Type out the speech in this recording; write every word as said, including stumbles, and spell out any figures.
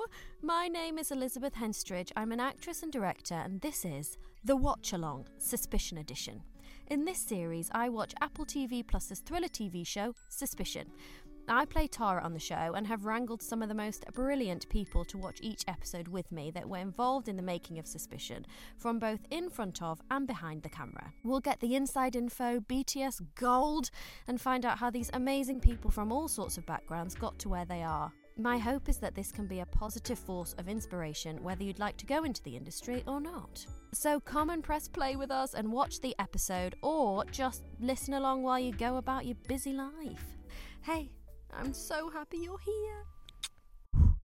My name is Elizabeth Henstridge. I'm an actress and director, and this is The Watch Along, Suspicion Edition. In this series, I watch Apple T V Plus's thriller T V show, Suspicion. I play Tara on the show and have wrangled some of the most brilliant people to watch each episode with me that were involved in the making of Suspicion, from both in front of and behind the camera. We'll get the inside info, B T S gold, and find out how these amazing people from all sorts of backgrounds got to where they are. My hope is that this can be a positive force of inspiration whether you'd like to go into the industry or not. So come and press play with us and watch the episode, or just listen along while you go about your busy life. Hey, I'm so happy you're here.